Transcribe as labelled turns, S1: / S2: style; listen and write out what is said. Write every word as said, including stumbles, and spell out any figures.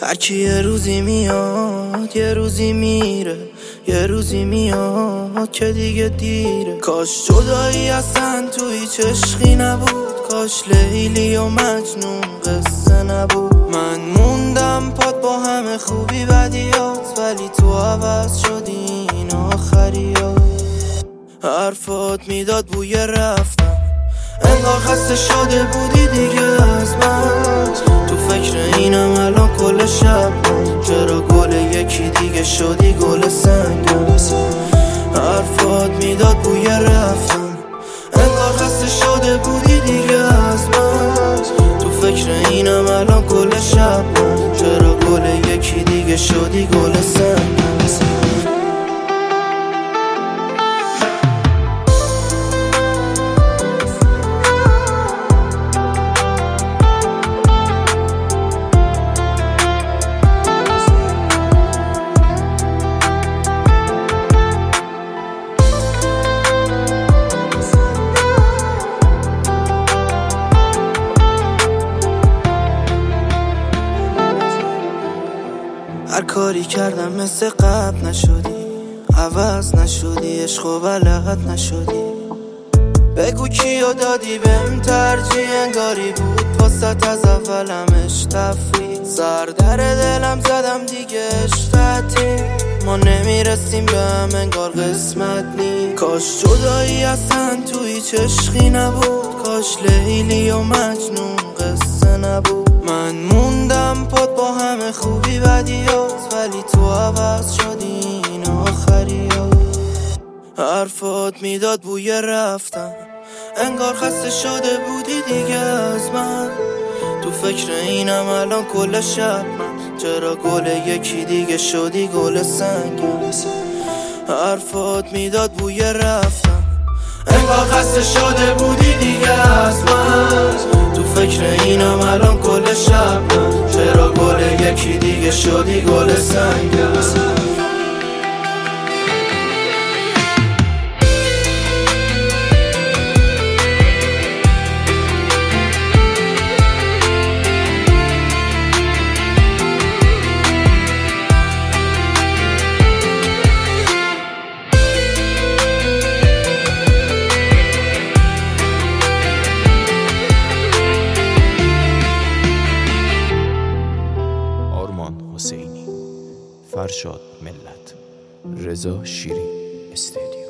S1: هرکی یه روزی میاد یه روزی میره، یه روزی میاد که دیگه دیره. کاش جدایی اصلا تو هیچ عشقی نبود، کاش لیلی و مجنون قصه نبود. من موندم پات با همه خوبی بدیات، ولی تو عوض شدی این آخریات. حرفات میداد بوی رفتم، انگار خسته شده بودی دیگه از من. تو فکر اینم الان کل شب، چرا گل یکی دیگه شدی گل سنگم. حرفات میداد بوی رفتم، انگار خسته شده بودی دیگه از من. تو فکر اینم الان کل شب، چرا گل یکی دیگه شدی گل سنگم. هر کاری کردم مثل قبل نشدی، عوض نشدی، عشق و بلد نشدی. بگو کیو دادی بهم ترجیح، انگاری بود واسط از اولمش تفریح. سر در دلم زدم دیگه اشتاتی، ما نمیرسیم به هم انگار قسمت نی. کاش جدایی اصلا تو هیچ عشقی نبود، کاش لیلی و مجنون قصه نبود. من موندم پات با همه خوبی بدیات، ولی تو عوض شدی این آخریات. حرفات میداد بوی رفتم، انگار خسته شده بودی دیگه از من. تو فکر اینم الان کل شب، من چرا گل یکی دیگه شدی گل سنگم. حرفات میداد بوی رفتم، انگار خسته شده بودی دیگه از من. تو فکر اینم الان کل شب، چرا گل یکی دیگه شدی گل سنگم.
S2: حسینی، فرشاد ملت، رضا شیری استودیو.